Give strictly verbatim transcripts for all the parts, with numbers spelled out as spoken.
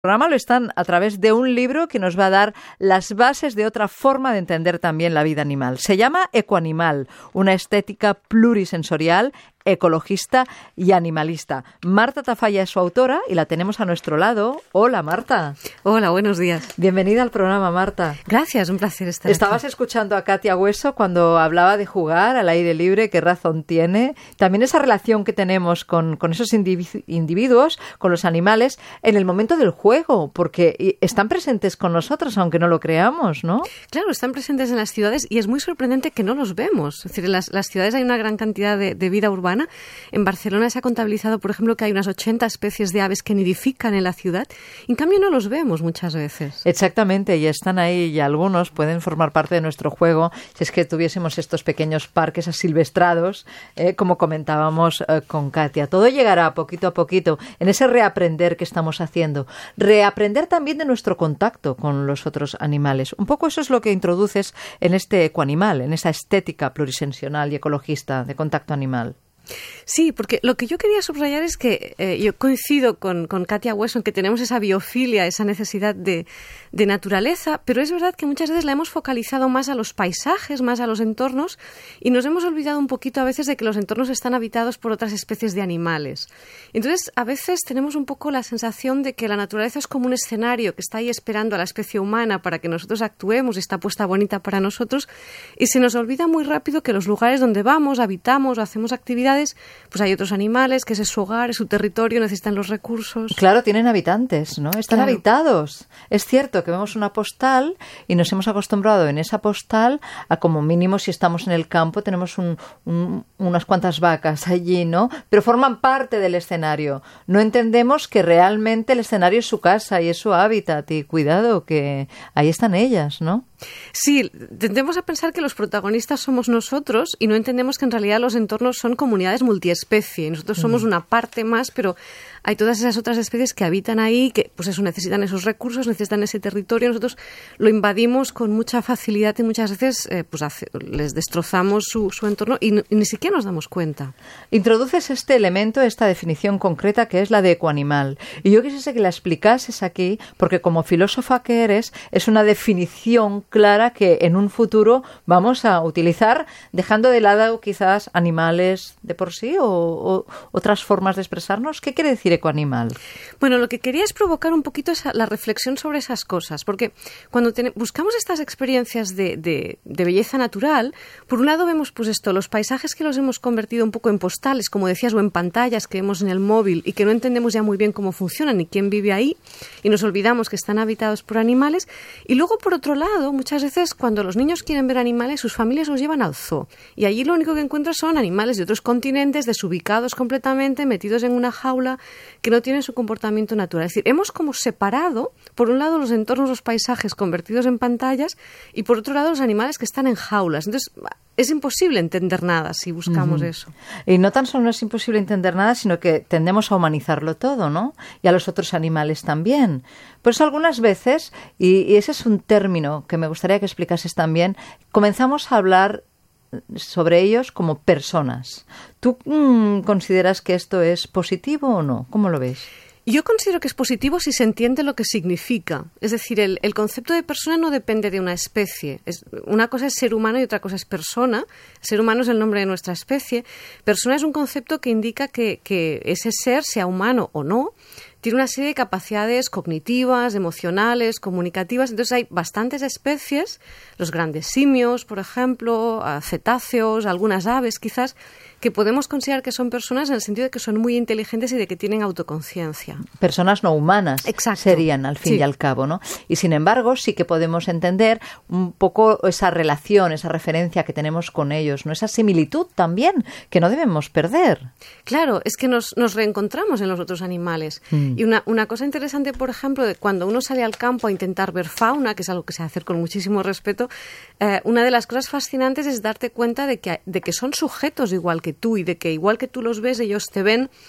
programa lo están a través de un libro que nos va a dar las bases de otra forma de entender también la vida animal. Se llama Ecoanimal, una estética plurisensorial, ecologista y animalista. Marta Tafalla es su autora y la tenemos a nuestro lado. Hola, Marta. Hola, buenos días. Bienvenida al programa, Marta. Gracias, un placer estar Estabas aquí. escuchando a Katia Hueso cuando hablaba de jugar al aire libre, qué razón tiene. También esa relación que tenemos con, con esos individu- individuos, con los animales, en el momento del juego, porque están presentes con nosotros, aunque no lo creamos, ¿no? Claro, están presentes en las ciudades y es muy sorprendente que no los vemos. Es decir, en las, las ciudades hay una gran cantidad de, de vida urbana. En Barcelona se ha contabilizado, por ejemplo, que hay unas ochenta especies de aves que nidifican en la ciudad. En cambio, no los vemos muchas veces. Exactamente, y están ahí y algunos pueden formar parte de nuestro juego si es que tuviésemos estos pequeños parques asilvestrados, eh, como comentábamos eh, con Katia. Todo llegará poquito a poquito en ese reaprender que estamos haciendo. Reaprender también de nuestro contacto con los otros animales. Un poco eso es lo que introduces en este ecoanimal, en esa estética plurisensional y ecologista de contacto animal. Sí, porque lo que yo quería subrayar es que eh, yo coincido con, con Katia Hueso en que tenemos esa biofilia, esa necesidad de, de naturaleza, pero es verdad que muchas veces la hemos focalizado más a los paisajes, más a los entornos, y nos hemos olvidado un poquito a veces de que los entornos están habitados por otras especies de animales. Entonces, a veces tenemos un poco la sensación de que la naturaleza es como un escenario que está ahí esperando a la especie humana para que nosotros actuemos y está puesta bonita para nosotros, y se nos olvida muy rápido que los lugares donde vamos, habitamos o hacemos actividades, pues hay otros animales, que ese es su hogar, es su territorio, necesitan los recursos. Claro, tienen habitantes, ¿no? Están claro. habitados. Es cierto que vemos una postal y nos hemos acostumbrado en esa postal a, como mínimo, si estamos en el campo, tenemos un, un, unas cuantas vacas allí, ¿no? Pero forman parte del escenario. No entendemos que realmente el escenario es su casa y es su hábitat, y cuidado, que ahí están ellas, ¿no? Sí, tendemos a pensar que los protagonistas somos nosotros y no entendemos que en realidad los entornos son comunidades multiespecie. Nosotros somos una parte más, pero hay todas esas otras especies que habitan ahí, que pues eso, necesitan esos recursos, necesitan ese territorio. Nosotros lo invadimos con mucha facilidad y muchas veces eh, pues hace, les destrozamos su, su entorno y, y ni siquiera nos damos cuenta. Introduces este elemento, esta definición concreta que es la de ecoanimal. Y yo quisiese que la explicases aquí, porque como filósofa que eres, es una definición clara que en un futuro vamos a utilizar, dejando de lado quizás animales de por sí o, o otras formas de expresarnos. ¿Qué quiere decir ecoanimal? Bueno, lo que quería es provocar un poquito esa, la reflexión sobre esas cosas, porque cuando ten, buscamos estas experiencias de, de, de belleza natural, por un lado vemos pues esto, los paisajes que los hemos convertido un poco en postales, como decías, o en pantallas que vemos en el móvil y que no entendemos ya muy bien cómo funcionan ni quién vive ahí, y nos olvidamos que están habitados por animales. Y luego, por otro lado, muchas veces cuando los niños quieren ver animales, sus familias los llevan al zoo, y allí lo único que encuentran son animales de otros continentes, desubicados completamente, metidos en una jaula, que no tienen su comportamiento natural. Es decir, hemos como separado, por un lado, los entornos, los paisajes convertidos en pantallas, y por otro lado, los animales que están en jaulas. Entonces, es imposible entender nada si buscamos uh-huh. eso. Y no tan solo no es imposible entender nada, sino que tendemos a humanizarlo todo, ¿no? Y a los otros animales también. Por eso algunas veces, y, y ese es un término que me gustaría que explicases también, comenzamos a hablar sobre ellos como personas. ¿Tú mmm, consideras que esto es positivo o no? ¿Cómo lo ves? Yo considero que es positivo si se entiende lo que significa. Es decir, el, el concepto de persona no depende de una especie. Es, una cosa es ser humano y otra cosa es persona. Ser humano es el nombre de nuestra especie. Persona es un concepto que indica que, que ese ser, sea humano o no, tiene una serie de capacidades cognitivas, emocionales, comunicativas. Entonces hay bastantes especies, los grandes simios, por ejemplo, cetáceos, algunas aves quizás, que podemos considerar que son personas en el sentido de que son muy inteligentes y de que tienen autoconciencia. Personas no humanas. Exacto. Serían, al fin sí. y al cabo, ¿no? Y sin embargo, sí que podemos entender un poco esa relación, esa referencia que tenemos con ellos, ¿no? Esa similitud también, que no debemos perder. Claro, es que nos, nos reencontramos en los otros animales. Mm. Y una, una cosa interesante, por ejemplo, de cuando uno sale al campo a intentar ver fauna, que es algo que se hace con muchísimo respeto, eh, una de las cosas fascinantes es darte cuenta de que, de que son sujetos igual que tú y de que igual que tú los ves, ellos te ven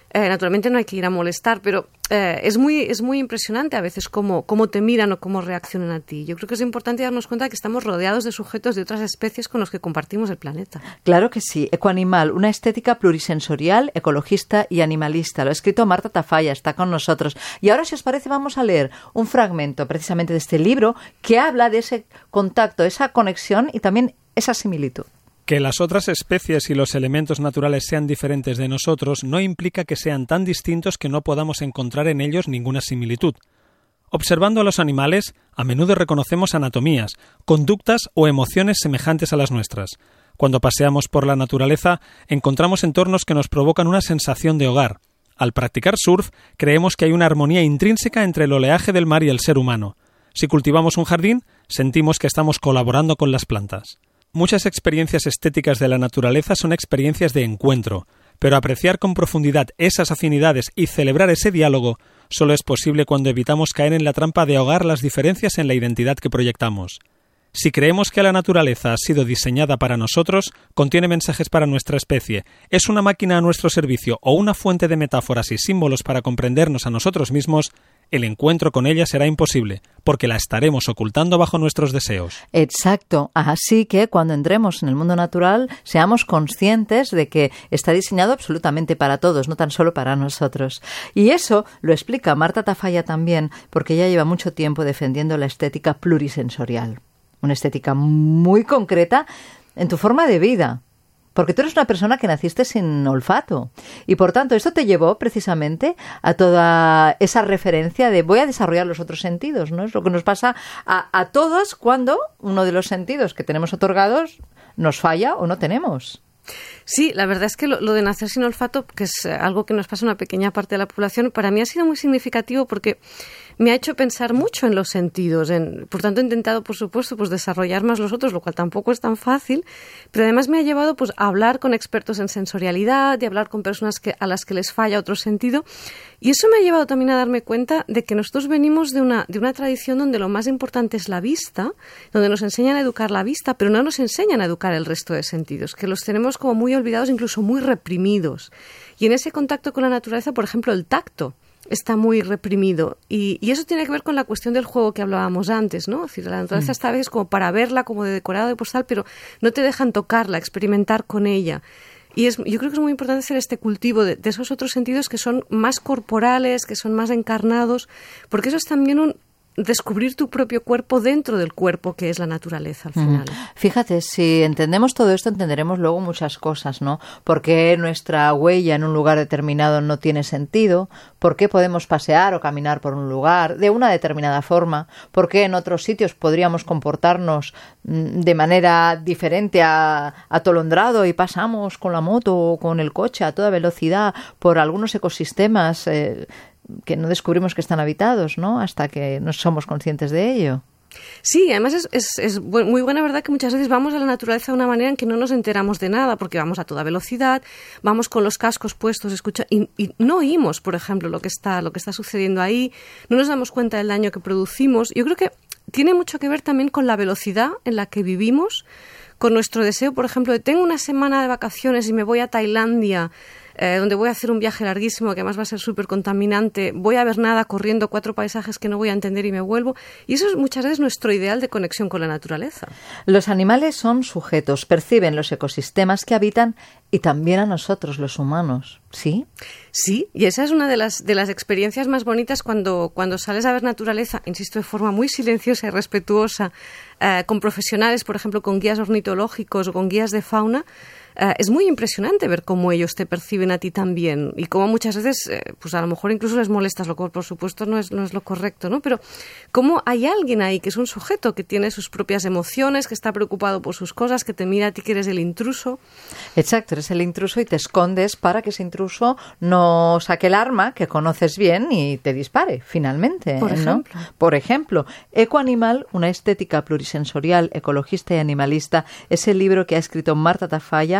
Eh, naturalmente no hay que ir a molestar, pero eh, es muy es muy impresionante a veces cómo, cómo te miran o cómo reaccionan a ti. Yo creo que es importante darnos cuenta de que estamos rodeados de sujetos de otras especies con los que compartimos el planeta. Claro que sí. Ecoanimal, una estética plurisensorial, ecologista y animalista. Lo ha escrito Marta Tafalla, está con nosotros. Y ahora, si os parece, vamos a leer un fragmento precisamente de este libro que habla de ese contacto, esa conexión y también esa similitud. Que las otras especies y los elementos naturales sean diferentes de nosotros no implica que sean tan distintos que no podamos encontrar en ellos ninguna similitud. Observando a los animales, a menudo reconocemos anatomías, conductas o emociones semejantes a las nuestras. Cuando paseamos por la naturaleza, encontramos entornos que nos provocan una sensación de hogar. Al practicar surf, creemos que hay una armonía intrínseca entre el oleaje del mar y el ser humano. Si cultivamos un jardín, sentimos que estamos colaborando con las plantas. Muchas experiencias estéticas de la naturaleza son experiencias de encuentro, pero apreciar con profundidad esas afinidades y celebrar ese diálogo solo es posible cuando evitamos caer en la trampa de ahogar las diferencias en la identidad que proyectamos. Si creemos que la naturaleza ha sido diseñada para nosotros, contiene mensajes para nuestra especie, es una máquina a nuestro servicio o una fuente de metáforas y símbolos para comprendernos a nosotros mismos, el encuentro con ella será imposible, porque la estaremos ocultando bajo nuestros deseos. Exacto. Así que cuando entremos en el mundo natural, seamos conscientes de que está diseñado absolutamente para todos, no tan solo para nosotros. Y eso lo explica Marta Tafalla también, porque ella lleva mucho tiempo defendiendo la estética plurisensorial. Una estética muy concreta en tu forma de vida. Porque tú eres una persona que naciste sin olfato. Y por tanto, esto te llevó precisamente a toda esa referencia de voy a desarrollar los otros sentidos, ¿no? Es lo que nos pasa a, a todos cuando uno de los sentidos que tenemos otorgados nos falla o no tenemos. Sí, la verdad es que lo, lo de nacer sin olfato, que es algo que nos pasa a una pequeña parte de la población, para mí ha sido muy significativo porque me ha hecho pensar mucho en los sentidos. En, por tanto, he intentado, por supuesto, pues desarrollar más los otros, lo cual tampoco es tan fácil, pero además me ha llevado pues a hablar con expertos en sensorialidad y hablar con personas que, a las que les falla otro sentido. Y eso me ha llevado también a darme cuenta de que nosotros venimos de una, de una tradición donde lo más importante es la vista, donde nos enseñan a educar la vista, pero no nos enseñan a educar el resto de sentidos, que los tenemos como muy olvidados, incluso muy reprimidos. Y en ese contacto con la naturaleza, por ejemplo, el tacto está muy reprimido. Y, y eso tiene que ver con la cuestión del juego que hablábamos antes, ¿no? Es decir, la naturaleza mm. está a veces como para verla, como de decorado, de postal, pero no te dejan tocarla, experimentar con ella. Y es, yo creo que es muy importante hacer este cultivo de, de esos otros sentidos que son más corporales, que son más encarnados, porque eso es también un descubrir tu propio cuerpo dentro del cuerpo que es la naturaleza al final. Mm. Fíjate, si entendemos todo esto, entenderemos luego muchas cosas, ¿no? ¿Por qué nuestra huella en un lugar determinado no tiene sentido? ¿Por qué podemos pasear o caminar por un lugar de una determinada forma? ¿Por qué en otros sitios podríamos comportarnos de manera diferente a atolondrado y pasamos con la moto o con el coche a toda velocidad por algunos ecosistemas eh, que no descubrimos que están habitados, ¿no? Hasta que no somos conscientes de ello. Sí, además es, es, es muy buena verdad que muchas veces vamos a la naturaleza de una manera en que no nos enteramos de nada, porque vamos a toda velocidad, vamos con los cascos puestos, escucha, y, y no oímos, por ejemplo, lo que está, lo que está sucediendo ahí, no nos damos cuenta del daño que producimos. Yo creo que tiene mucho que ver también con la velocidad en la que vivimos, con nuestro deseo, por ejemplo, de tengo una semana de vacaciones y me voy a Tailandia, Eh, donde voy a hacer un viaje larguísimo que además va a ser súper contaminante, voy a ver nada corriendo cuatro paisajes que no voy a entender y me vuelvo. Y eso es muchas veces nuestro ideal de conexión con la naturaleza. Los animales son sujetos, perciben los ecosistemas que habitan y también a nosotros, los humanos, ¿sí? Sí, y esa es una de las, de las experiencias más bonitas cuando, cuando sales a ver naturaleza, insisto, de forma muy silenciosa y respetuosa, eh, con profesionales, por ejemplo, con guías ornitológicos o con guías de fauna. Uh, es muy impresionante ver cómo ellos te perciben a ti también y cómo muchas veces, eh, pues a lo mejor incluso les molestas, lo cual por supuesto no es, no es lo correcto, ¿no? Pero cómo hay alguien ahí que es un sujeto que tiene sus propias emociones, que está preocupado por sus cosas, que te mira a ti que eres el intruso. Exacto, eres el intruso y te escondes para que ese intruso no saque el arma que conoces bien y te dispare, finalmente. Por ejemplo. ¿no? Por ejemplo, Ecoanimal, una estética plurisensorial, ecologista y animalista, es el libro que ha escrito Marta Tafalla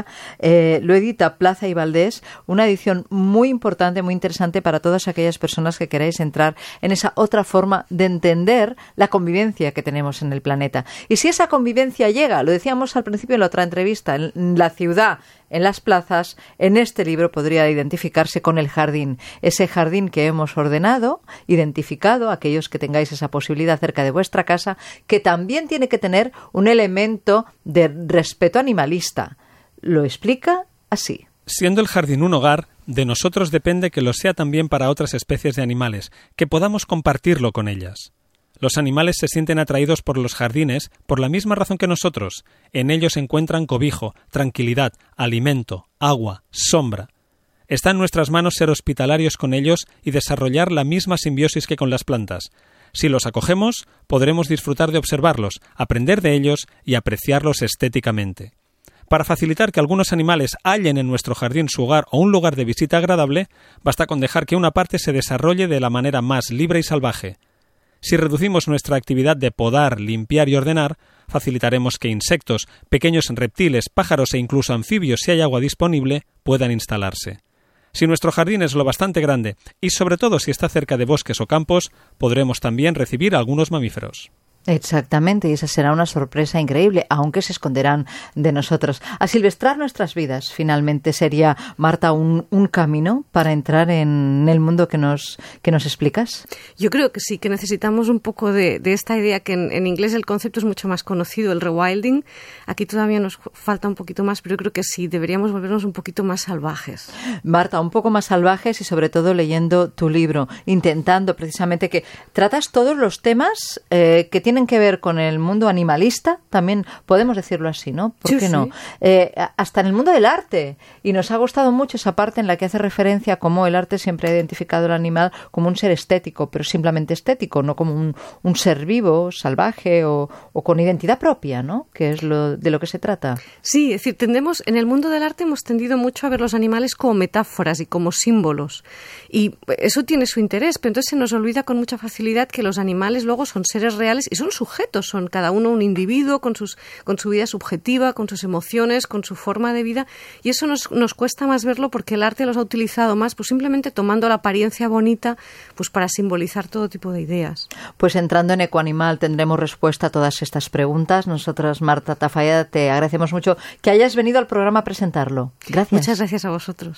Eh, lo edita Plaza y Valdés, una edición muy importante, muy interesante para todas aquellas personas que queráis entrar en esa otra forma de entender la convivencia que tenemos en el planeta. Y si esa convivencia llega, lo decíamos al principio en la otra entrevista, en la ciudad, en las plazas, en este libro podría identificarse con el jardín, ese jardín que hemos ordenado, identificado, aquellos que tengáis esa posibilidad cerca de vuestra casa, que también tiene que tener un elemento de respeto animalista. Lo explica así. Siendo el jardín un hogar, de nosotros depende que lo sea también para otras especies de animales, que podamos compartirlo con ellas. Los animales se sienten atraídos por los jardines por la misma razón que nosotros. En ellos encuentran cobijo, tranquilidad, alimento, agua, sombra. Está en nuestras manos ser hospitalarios con ellos y desarrollar la misma simbiosis que con las plantas. Si los acogemos, podremos disfrutar de observarlos, aprender de ellos y apreciarlos estéticamente. Para facilitar que algunos animales hallen en nuestro jardín su hogar o un lugar de visita agradable, basta con dejar que una parte se desarrolle de la manera más libre y salvaje. Si reducimos nuestra actividad de podar, limpiar y ordenar, facilitaremos que insectos, pequeños reptiles, pájaros e incluso anfibios, si hay agua disponible, puedan instalarse. Si nuestro jardín es lo bastante grande, y sobre todo si está cerca de bosques o campos, podremos también recibir algunos mamíferos. Exactamente, y esa será una sorpresa increíble, aunque se esconderán de nosotros. Asilvestrar nuestras vidas, finalmente, sería, Marta, un, un camino para entrar en el mundo que nos, que nos explicas. Yo creo que sí, que necesitamos un poco de, de esta idea que en, en inglés el concepto es mucho más conocido, el rewilding. Aquí todavía nos falta un poquito más, pero yo creo que sí, deberíamos volvernos un poquito más salvajes. Marta, un poco más salvajes y sobre todo leyendo tu libro, intentando precisamente que tratas todos los temas eh, que tienen tienen que ver con el mundo animalista, también podemos decirlo así, ¿no? ¿Por sí, qué no? Sí. Eh, hasta en el mundo del arte. Y nos ha gustado mucho esa parte en la que hace referencia a cómo el arte siempre ha identificado al animal como un ser estético, pero simplemente estético, no como un, un ser vivo, salvaje o, o con identidad propia, ¿no? Que es lo de lo que se trata. Sí, es decir, tendemos, en el mundo del arte hemos tendido mucho a ver los animales como metáforas y como símbolos. Y eso tiene su interés, pero entonces se nos olvida con mucha facilidad que los animales luego son seres reales y son sujetos, son cada uno un individuo con, sus, con su vida subjetiva, con sus emociones, con su forma de vida, y eso nos, nos cuesta más verlo porque el arte los ha utilizado más pues simplemente tomando la apariencia bonita pues para simbolizar todo tipo de ideas. Pues entrando en Ecoanimal tendremos respuesta a todas estas preguntas. Nosotras, Marta Tafalla, te agradecemos mucho que hayas venido al programa a presentarlo. Gracias. Muchas gracias a vosotros.